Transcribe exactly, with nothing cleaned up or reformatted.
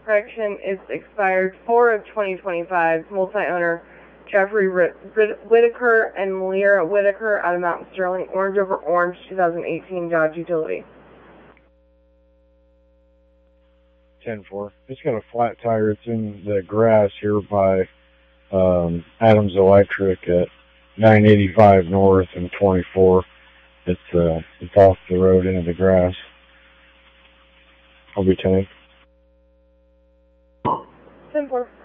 correction, is expired four of twenty twenty-five. Multi-owner Jeffrey Whitaker and Lyra Whitaker out of Mount Sterling, Orange over Orange, twenty eighteen Dodge Utility. ten four. It's got a flat tire. It's in the grass here by um, Adams Electric at nine eighty-five North and twenty-four. It's uh, it's off the road into the grass. I'll be ten. ten four.